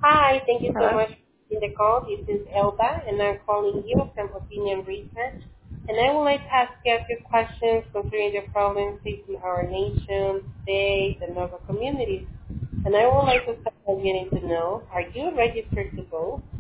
Hi, thank you so Hello? much for the call. This is Elba, and I'm calling you from Opinion Research. And I would like to ask you a few questions concerning the problems facing our nation, state, and local communities. And I would like to start by getting to know, are you registered to vote?